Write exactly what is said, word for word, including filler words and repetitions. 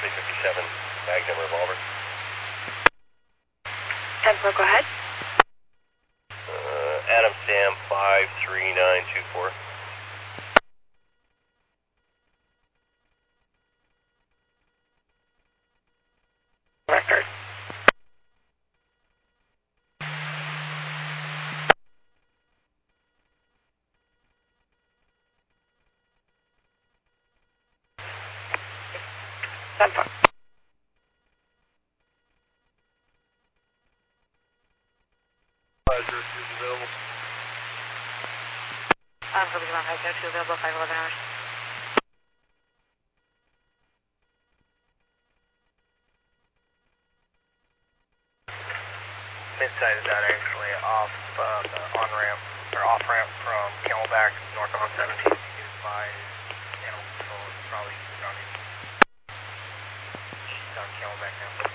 three fifty-seven, Magnum revolver. ten four, go ahead. Uh, Adam Sam five three nine two four. Record. ten four. Address is available. I'm going to be on five oh two, available five eleven hours. Midside is out actually off uh, the on-ramp, or off-ramp from Camelback north on seventeen. You can advise animal control is probably running. She's on Camelback now.